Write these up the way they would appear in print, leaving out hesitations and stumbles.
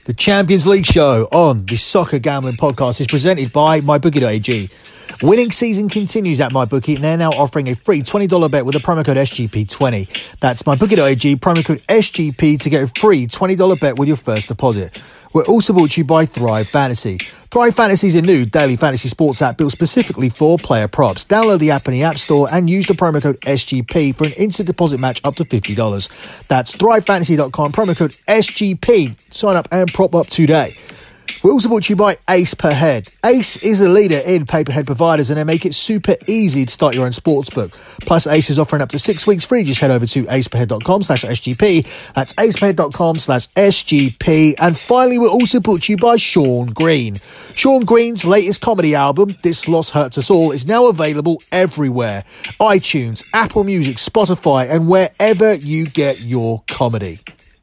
The Champions League show on the Soccer Gambling Podcast is presented by MyBookie.ag. Winning season continues at MyBookie, and they're now offering a free $20 bet with the promo code SGP20. That's MyBookie.ag, promo code SGP to get a free $20 bet with your first deposit. We're also brought to you by Thrive Fantasy. Thrive Fantasy is a new daily fantasy sports app built specifically for player props. Download the app in the App Store and use the promo code SGP for an instant deposit match up to $50. That's thrivefantasy.com, promo code SGP. Sign up and prop up today. We're also brought to you by Ace Per Head. Ace is a leader in pay-per-head providers, and they make it super easy to start your own sportsbook. Plus, Ace is offering up to 6 weeks free. Just head over to aceperhead.com/SGP. That's aceperhead.com/SGP. And finally, we're also brought to you by Sean Green. Sean Green's latest comedy album, This Loss Hurts Us All, is now available everywhere. iTunes, Apple Music, Spotify, and wherever you get your comedy.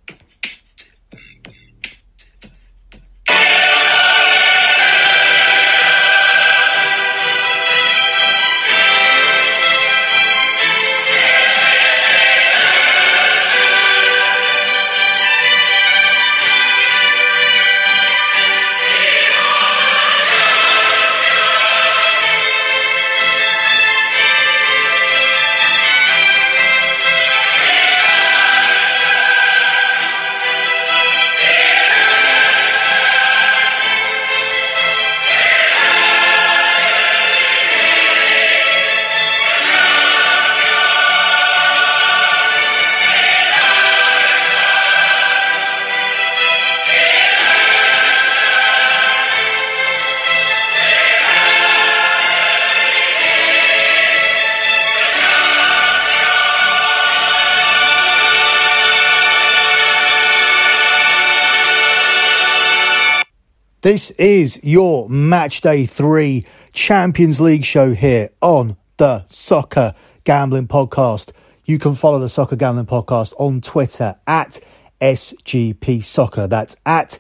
This is your Match Day 3 Champions League show here on the Soccer Gambling Podcast. You can follow the Soccer Gambling Podcast on Twitter at SGP Soccer. That's at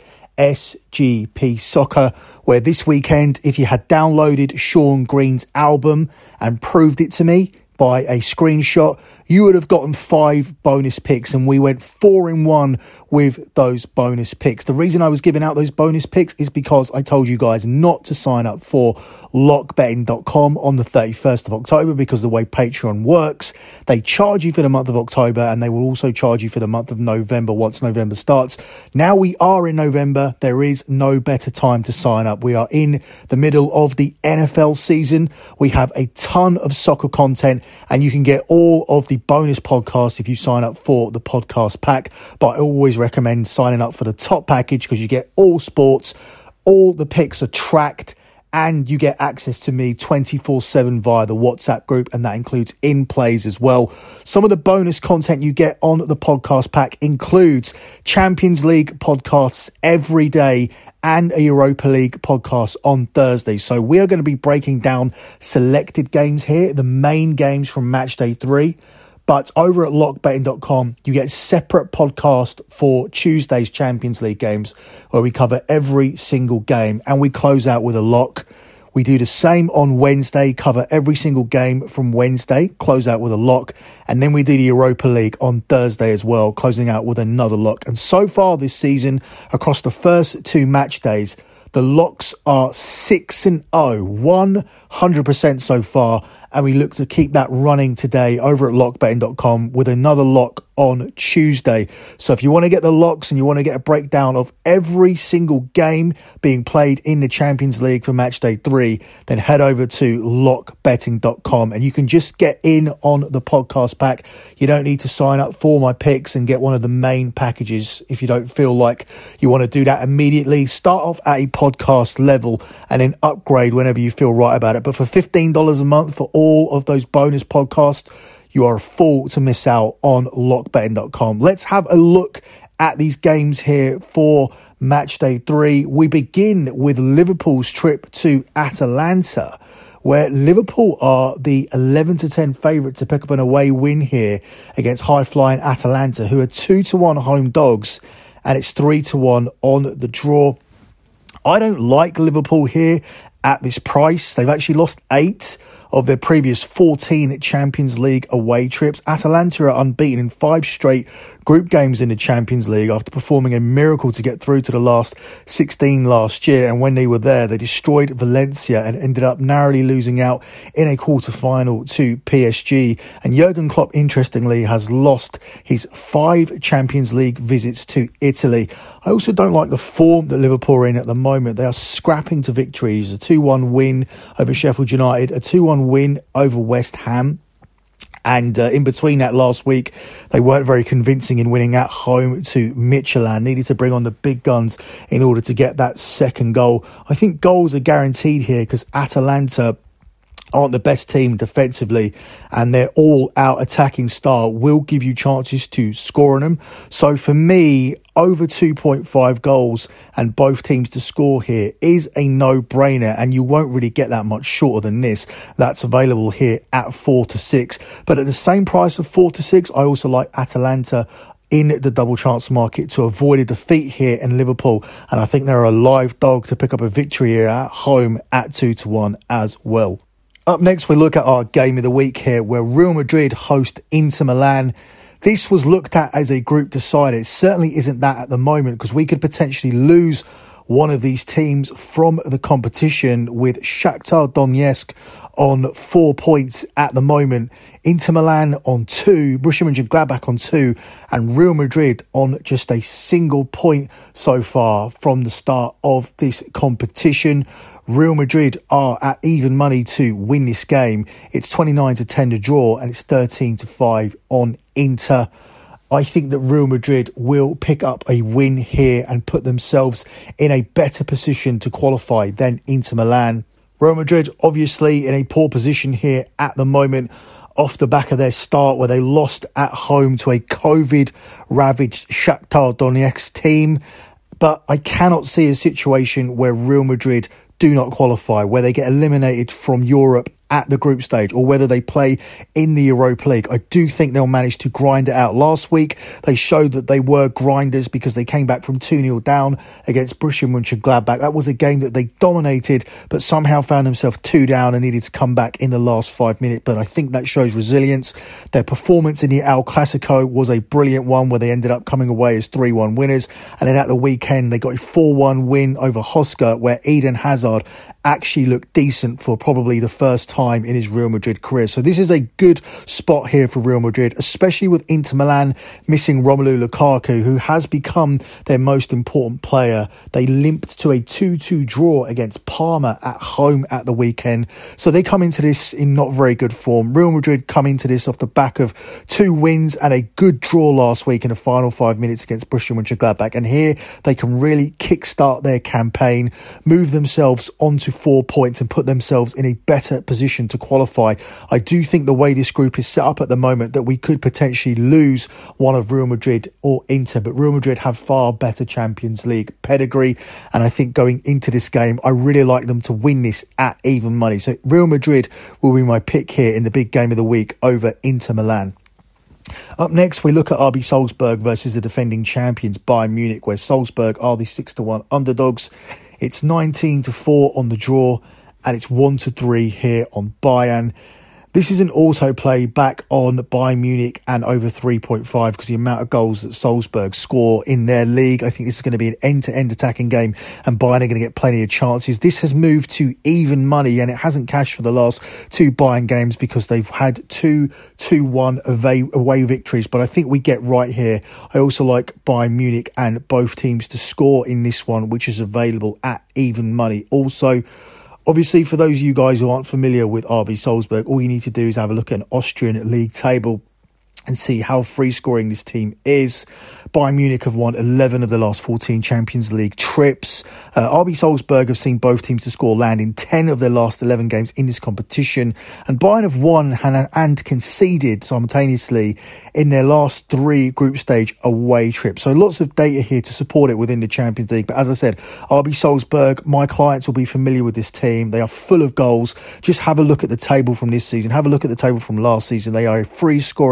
SGP Soccer, where this weekend, if you had downloaded Sean Green's album and proved it to me by a screenshot, you would have gotten 5 bonus picks, and we went 4-1 with those bonus picks. The reason I was giving out those bonus picks is because I told you guys not to sign up for lockbetting.com on the 31st of October, because the way Patreon works, they charge you for the month of October, and they will also charge you for the month of November once November starts. Now we are in November. There is no better time to sign up. We are in the middle of the NFL season. We have a ton of soccer content, and you can get all of the bonus podcasts if you sign up for the podcast pack. But I always recommend signing up for the top package, because you get all sports, all the picks are tracked, and you get access to me 24/7 via the WhatsApp group, and that includes in plays as well. Some of the bonus content you get on the podcast pack includes Champions League podcasts every day and a Europa League podcast on Thursday. So we are going to be breaking down selected games here, the main games from Match Day 3. But over at lockbetting.com, you get a separate podcast for Tuesday's Champions League games, where we cover every single game and we close out with a lock. We do the same on Wednesday, cover every single game from Wednesday, close out with a lock. And then we do the Europa League on Thursday as well, closing out with another lock. And so far this season, across the first 2 match days, the locks are 6-0, 100% so far. And we look to keep that running today over at lockbetting.com with another lock on Tuesday. So if you want to get the locks and you want to get a breakdown of every single game being played in the Champions League for Match Day 3, then head over to lockbetting.com and you can just get in on the podcast pack. You don't need to sign up for my picks and get one of the main packages if you don't feel like you want to do that immediately. Start off at a podcast level and then upgrade whenever you feel right about it. But for $15 a month for all of those bonus podcasts, you are a fool to miss out on lockbetting.com. Let's have a look at these games here for Match Day 3. We begin with Liverpool's trip to Atalanta, where Liverpool are the 11-10 favourite to pick up an away win here against high-flying Atalanta, who are 2-1 home dogs, and it's 3-1 on the draw. I don't like Liverpool here at this price. They've actually lost 8 of their previous 14 Champions League away trips. Atalanta are unbeaten in 5 straight group games in the Champions League after performing a miracle to get through to the last 16 last year. And when they were there, they destroyed Valencia and ended up narrowly losing out in a quarter-final to PSG. And Jurgen Klopp, interestingly, has lost his 5 Champions League visits to Italy. I also don't like the form that Liverpool are in at the moment. They are scrapping to victories. A 2-1 win over Sheffield United, a 2-1 win over West Ham. And in between that last week, they weren't very convincing in winning at home to Midtjylland. Needed to bring on the big guns in order to get that second goal. I think goals are guaranteed here because Atalanta aren't the best team defensively, and their all-out attacking style will give you chances to score on them. So for me, over 2.5 goals and both teams to score here is a no-brainer, and you won't really get that much shorter than this. That's available here at 4-6. But at the same price of 4-6, I also like Atalanta in the double chance market to avoid a defeat here in Liverpool, and I think they're a live dog to pick up a victory here at home at 2-1 as well. Up next, we look at our game of the week here, where Real Madrid host Inter Milan. This was looked at as a group decider. It certainly isn't that at the moment, because we could potentially lose one of these teams from the competition, with Shakhtar Donetsk on 4 points at the moment, Inter Milan on 2, Borussia Mönchengladbach on 2, and Real Madrid on just a single point so far from the start of this competition. Real Madrid are at even money to win this game. It's 29-10 to draw, and it's 13-5 on Inter. I think that Real Madrid will pick up a win here and put themselves in a better position to qualify than Inter Milan. Real Madrid obviously in a poor position here at the moment, off the back of their start where they lost at home to a COVID-ravaged Shakhtar Donetsk team. But I cannot see a situation where Real Madrid do not qualify, where they get eliminated from Europe at the group stage, or whether they play in the Europa League. I do think they'll manage to grind it out. Last week, they showed that they were grinders because they came back from 2-0 down against Borussia Mönchengladbach. That was a game that they dominated, but somehow found themselves 2 down and needed to come back in the last 5 minutes. But I think that shows resilience. Their performance in the El Clasico was a brilliant one, where they ended up coming away as 3-1 winners. And then at the weekend, they got a 4-1 win over Huesca, where Eden Hazard actually looked decent for probably the first time in his Real Madrid career. So this is a good spot here for Real Madrid, especially with Inter Milan missing Romelu Lukaku, who has become their most important player. They limped to a 2-2 draw against Parma at home at the weekend. So they come into this in not very good form. Real Madrid come into this off the back of 2 wins and a good draw last week in the final 5 minutes against Borussia Mönchengladbach. And here they can really kickstart their campaign, move themselves onto 4 points and put themselves in a better position to qualify. I do think the way this group is set up at the moment that we could potentially lose one of Real Madrid or Inter, but Real Madrid have far better Champions League pedigree, and I think going into this game I really like them to win this at even money. So Real Madrid will be my pick here in the big game of the week over Inter Milan. Up next, we look at RB Salzburg versus the defending champions Bayern Munich, where Salzburg are the 6-1 underdogs. It's 19-4 on the draw, and it's 1-3 here on Bayern. This is an autoplay back on Bayern Munich and over 3.5 because the amount of goals that Salzburg score in their league. I think this is going to be an end-to-end attacking game, and Bayern are going to get plenty of chances. This has moved to even money, and it hasn't cashed for the last 2 Bayern games because they've had 2 2-1 away victories. But I think we get right here. I also like Bayern Munich and both teams to score in this one, which is available at even money. Also, obviously, for those of you guys who aren't familiar with RB Salzburg, all you need to do is have a look at an Austrian league table and see how free scoring this team is. Bayern Munich have won 11 of the last 14 Champions League trips. RB Salzburg have seen both teams to score land in 10 of their last 11 games in this competition. And Bayern have won and conceded simultaneously in their last 3 group stage away trips. So lots of data here to support it within the Champions League. But as I said, RB Salzburg, my clients will be familiar with this team. They are full of goals. Just have a look at the table from this season. Have a look at the table from last season. They are a free scoring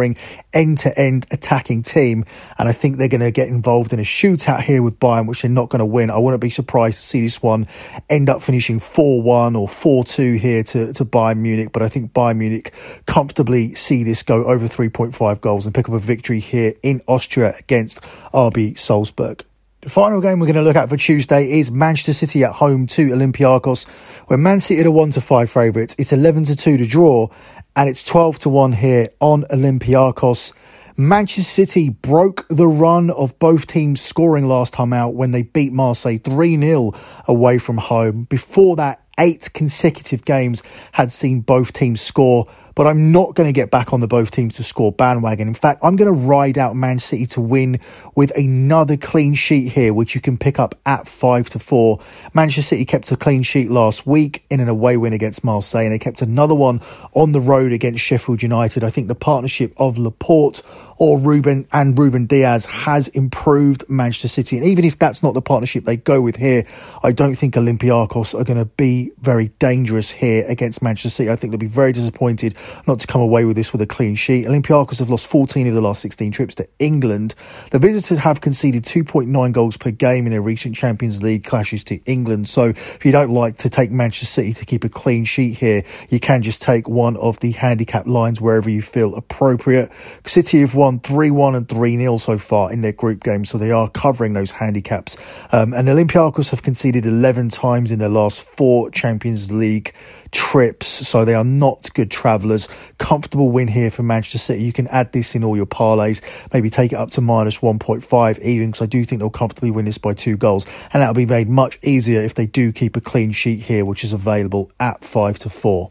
end-to-end attacking team, and I think they're going to get involved in a shootout here with Bayern, which they're not going to win. I wouldn't be surprised to see this one end up finishing 4-1 or 4-2 here to Bayern Munich, but I think Bayern Munich comfortably see this go over 3.5 goals and pick up a victory here in Austria against RB Salzburg. The final game we're going to look at for Tuesday is Manchester City at home to Olympiacos, where Man City are 1-5 favourites. It's 11-2 to draw, and it's 12-1 here on Olympiacos. Manchester City broke the run of both teams scoring last time out when they beat Marseille 3-0 away from home. Before that, 8 consecutive games had seen both teams score, but I'm not going to get back on the both teams to score bandwagon. In fact, I'm going to ride out Man City to win with another clean sheet here, which you can pick up at 5-4. Manchester City kept a clean sheet last week in an away win against Marseille, and they kept another one on the road against Sheffield United. I think the partnership of Laporte or Ruben Diaz has improved Manchester City. And even if that's not the partnership they go with here, I don't think Olympiacos are going to be very dangerous here against Manchester City. I think they'll be very disappointed not to come away with this with a clean sheet. Olympiacos have lost 14 of the last 16 trips to England. The visitors have conceded 2.9 goals per game in their recent Champions League clashes to England. So if you don't like to take Manchester City to keep a clean sheet here, you can just take one of the handicap lines wherever you feel appropriate. City have won 3-1 and 3-0 so far in their group games, so they are covering those handicaps. And Olympiacos have conceded 11 times in their last 4 Champions League trips, so they are not good travellers. Comfortable win here for Manchester City. You can add this in all your parlays, maybe take it up to minus 1.5 even, because I do think they'll comfortably win this by 2 goals, and that'll be made much easier if they do keep a clean sheet here, which is available at 5-4.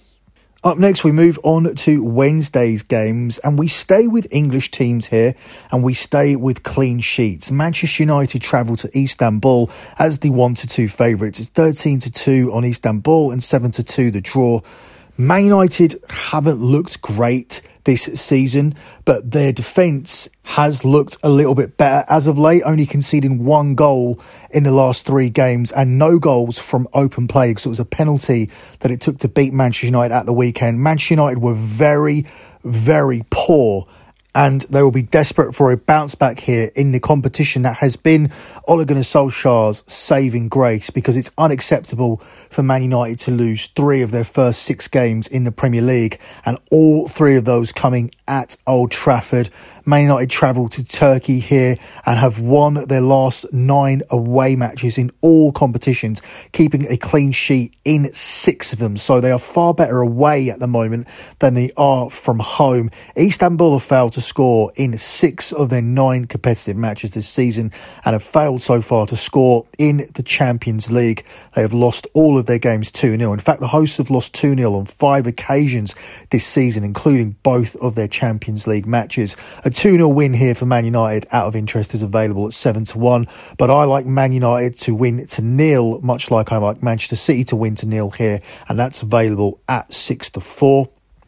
Up next, we move on to Wednesday's games, and we stay with English teams here, and we stay with clean sheets. Manchester United travel to Istanbul as the 1-2 favourites. It's 13-2 on Istanbul and 7-2 the draw. Man United haven't looked great this season, but their defence has looked a little bit better as of late, only conceding 1 goal in the last 3 games and no goals from open play, because it was a penalty that it took to beat Manchester United at the weekend. Manchester United were very, very poor, and they will be desperate for a bounce back here in the competition that has been Ole Gunnar Solskjaer's saving grace, because it's unacceptable for Man United to lose 3 of their first 6 games in the Premier League, and all 3 of those coming at Old Trafford. Man United travel to Turkey here and have won their last 9 away matches in all competitions, keeping a clean sheet in 6 of them. So they are far better away at the moment than they are from home. Istanbul have failed to score in 6 of their 9 competitive matches this season and have failed so far to score in the Champions League. They have lost all of their games 2-0. In fact, the hosts have lost 2-0 on 5 occasions this season, including both of their Champions League matches. A 2-0 win here for Man United out of interest is available at 7-1, but I like Man United to win to 0, much like I like Manchester City to win to 0 here, and that's available at 6-4.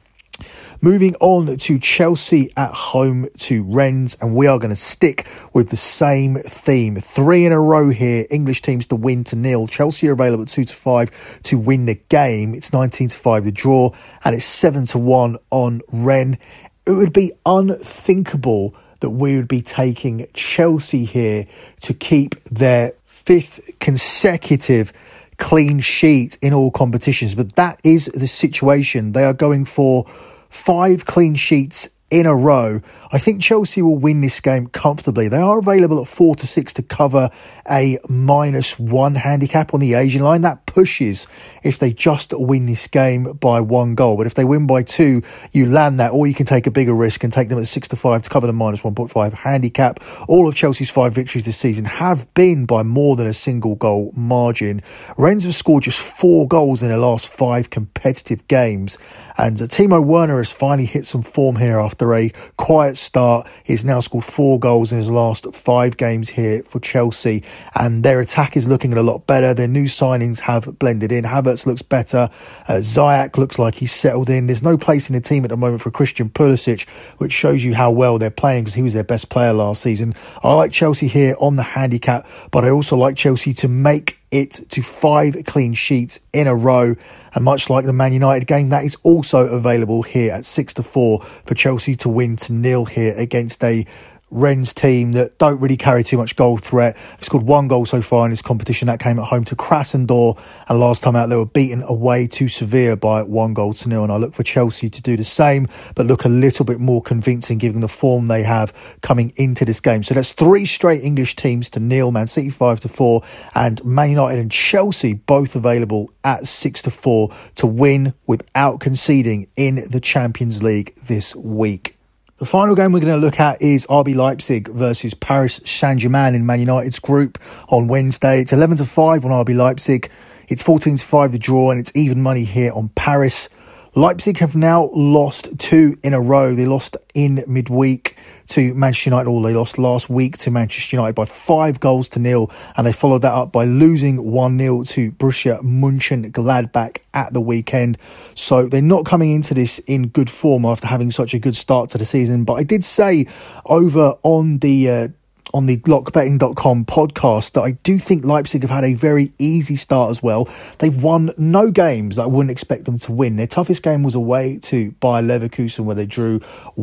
Moving on to Chelsea at home to Rennes, and we are going to stick with the same theme. 3 in a row here, English teams to win to 0. Chelsea are available at 2-5 to win the game. It's 19-5 the draw, and it's 7-1 on Rennes. It would be unthinkable that we would be taking Chelsea here to keep their 5th consecutive clean sheet in all competitions, but that is the situation. They are going for 5 clean sheets in a row. I think Chelsea will win this game comfortably. They are available at 4-6 to cover a -1 handicap on the Asian line. That pushes if they just win this game by 1 goal. But if they win by 2, you land that, or you can take a bigger risk and take them at 6-5 to cover the -1.5 handicap. All of Chelsea's 5 victories this season have been by more than a single goal margin. Rennes have scored just 4 goals in their last 5 competitive games. And Timo Werner has finally hit some form here after a quiet start. He's now scored 4 goals in his last 5 games here for Chelsea, and their attack is looking a lot better. Their new signings have have blended in. Havertz looks better. Ziyech looks like he's settled in. There's no place in the team at the moment for Christian Pulisic, which shows you how well they're playing because he was their best player last season. I like Chelsea here on the handicap, but I also like Chelsea to make it to 5 clean sheets in a row. And much like the Man United game, that is also available here at 6-4 for Chelsea to win to 0 here against a Rennes team that don't really carry too much goal threat. They've scored 1 goal so far in this competition. That came at home to Krasnodar, and last time out they were beaten away to Sevilla by 1-0. And I look for Chelsea to do the same, but look a little bit more convincing given the form they have coming into this game. So that's 3 straight English teams to 0, Man City 5-4, and Man United and Chelsea both available at 6-4 to win without conceding in the Champions League this week. The final game we're going to look at is RB Leipzig versus Paris Saint-Germain in Man United's group on Wednesday. It's 11-5 on RB Leipzig. It's 14-5 the draw, and it's even money here on Paris. Leipzig have now lost 2 in a row. They lost in midweek to Manchester United, or they lost last week to Manchester United by 5-0, and they followed that up by losing 1-0 to Borussia Mönchengladbach at the weekend. So they're not coming into this in good form after having such a good start to the season. But I did say over on the lockbetting.com podcast that I do think Leipzig have had a very easy start as well. They've won no games that I wouldn't expect them to win. Their toughest game was away to Bayer Leverkusen, where they drew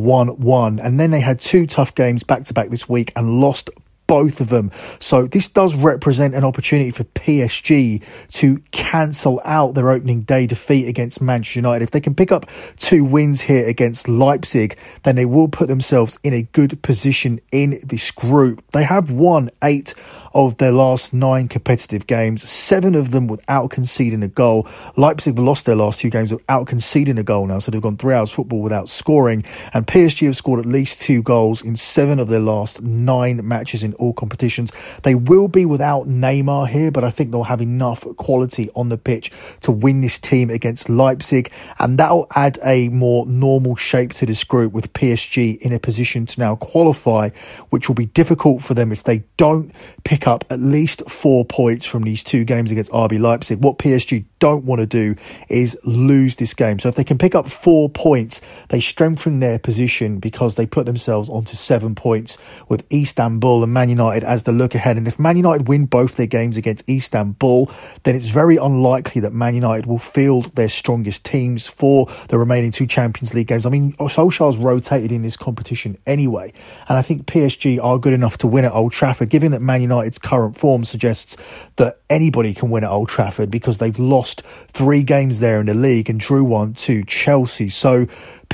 1-1. And then they had 2 tough games back-to-back this week and lost both of them. So this does represent an opportunity for PSG to cancel out their opening day defeat against Manchester United. If they can pick up 2 wins here against Leipzig, then they will put themselves in a good position in this group. They have won 8 of their last 9 competitive games, 7 of them without conceding a goal. Leipzig have lost their last 2 games without conceding a goal now, so they've gone 3 hours football without scoring. And PSG have scored at least 2 goals in 7 of their last 9 matches in all competitions. They will be without Neymar here, but I think they'll have enough quality on the pitch to win this team against Leipzig, and that'll add a more normal shape to this group, with PSG in a position to now qualify, which will be difficult for them if they don't pick up at least 4 points from these 2 games against RB Leipzig. What PSG don't want to do is lose this game. So if they can pick up 4 points, they strengthen their position because they put themselves onto 7 points with Istanbul and Man United as the look ahead. And if Man United win both their games against Istanbul, then it's very unlikely that Man United will field their strongest teams for the remaining 2 Champions League games. I mean, Solskjaer's rotated in this competition anyway, and I think PSG are good enough to win at Old Trafford, given that Man United's current form suggests that anybody can win at Old Trafford because they've lost 3 games there in the league and drew 1 to Chelsea. So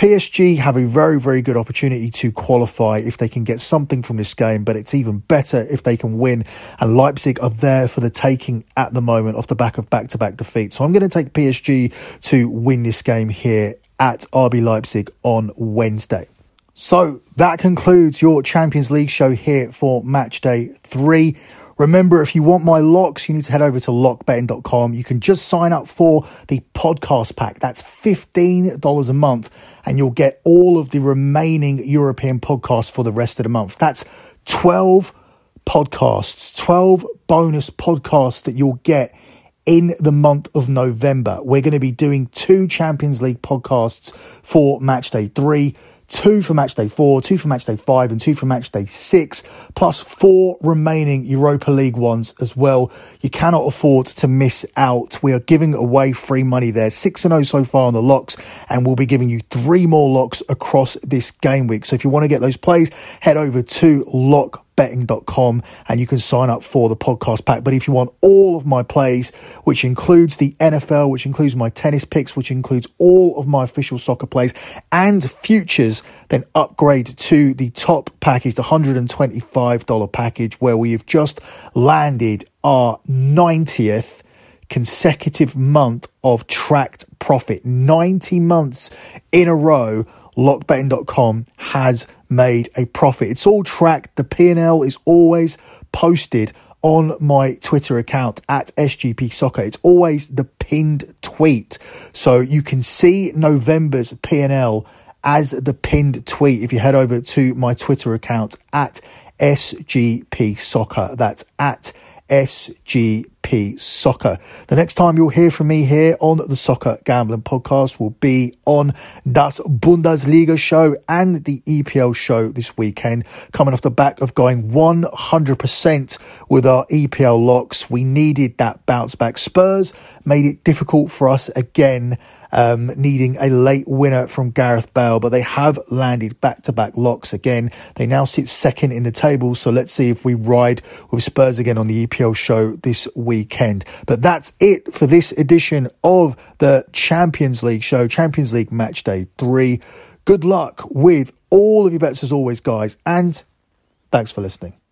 PSG have a very, very good opportunity to qualify if they can get something from this game, but it's even better if they can win. And Leipzig are there for the taking at the moment off the back of back-to-back defeats. So I'm going to take PSG to win this game here at RB Leipzig on Wednesday. So that concludes your Champions League show here for match day 3. Remember, if you want my locks, you need to head over to lockbetting.com. You can just sign up for the podcast pack. That's $15 a month, and you'll get all of the remaining European podcasts for the rest of the month. That's 12 podcasts, 12 bonus podcasts that you'll get in the month of November. We're going to be doing 2 Champions League podcasts for match day 3. 2 for match day 4, 2 for match day 5, and 2 for match day 6, plus 4 remaining Europa League ones as well. You cannot afford to miss out. We are giving away free money there. 6-0 so far on the locks, and we'll be giving you 3 more locks across this game week. So if you want to get those plays, head over to lockbetting.com and you can sign up for the podcast pack. But if you want all of my plays, which includes the NFL, which includes my tennis picks, which includes all of my official soccer plays and futures, then upgrade to the top package, the $125 package, where we have just landed our 90th consecutive month of tracked profit. 90 months in a row, lockbetting.com has made a profit. It's all tracked. The P&L is always posted on my Twitter account at SGP Soccer. It's always the pinned tweet. So you can see November's P&L as the pinned tweet if you head over to my Twitter account at SGP Soccer. That's at SGP EP Soccer. The next time you'll hear from me here on the Soccer Gambling Podcast will be on Das Bundesliga show and the EPL show this weekend, coming off the back of going 100% with our EPL locks. We needed that bounce back. Spurs made it difficult for us again, needing a late winner from Gareth Bale, but they have landed back-to-back locks again. They now sit second in the table, so let's see if we ride with Spurs again on the EPL show this weekend. But that's it for this edition of the Champions League show, Champions League Match Day 3. Good luck with all of your bets as always, guys, and thanks for listening.